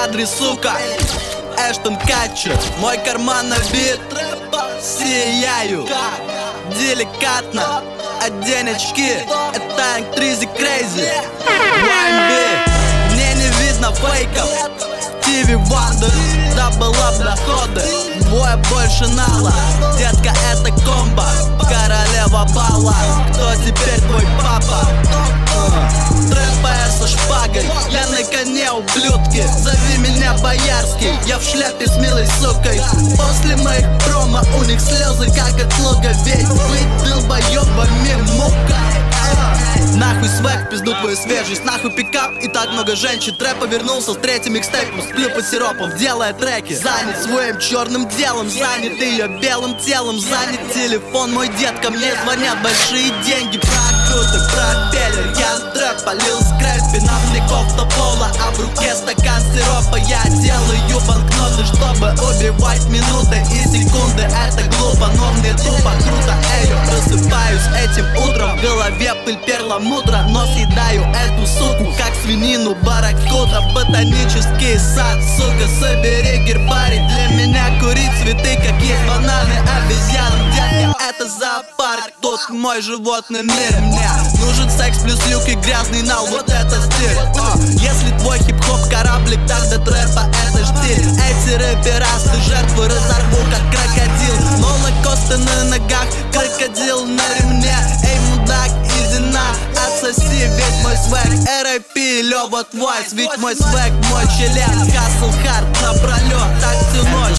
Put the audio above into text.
кадре, сука. Эштон Катчер, мой карман набит. Сияю деликатно, одень очки. Это Актризи Крейзи YMB. Мне не видно фейков. Стиви Вандер, дабл-ап доходы. Двое больше нала. Детка, это комбо, королева бала. Кто теперь твой папа? Трэпая со шпагой, я на коне, ублюдки. Зови меня Боярский, я в шляпе с милой сукой. После моих промо у них слезы, как от луга. Ведь быть долбоёбами мука. Нахуй свек, пизду твою свежесть, нахуй пикап и так много женщин. Трэп повернулся с третьим микстейпом, сплю под сиропом, делая треки. Занят своим черным делом, занят ее белым телом. Занят телефон, мой дед, ко мне звонят большие деньги. Прокруты, пропеллер, я трэп полил скрэпи. На мне кофта пола, а в руке стакан сиропа. Я делаю банкноты, чтобы убивать минуты и секунды. Это глупо, но мне тупо круто. Эй, я просыпаюсь этим утром, в голове пыль перламутра, но съедаю эту суку, как свинину барракуда. Ботанический сад, сука, собери гербарий. Для меня курить цветы, как есть бананы, обезьяны. Детка, это зоопарк, тут мой животный мир. Мне нужен секс плюс юг и грязный нал, вот это стиль. Если твой хип-хоп кораблик, тогда трэпа это штиль. Эти рэперасты жертвы разорву, как крокодил. Молокосты на ногах, крокодил на ремне. Эй, мудак, иди на, отсоси весь мой свек. R.I.P. Лёва Твайс, ведь мой свек, мой член. Хасл хард напролёт, так всю ночь.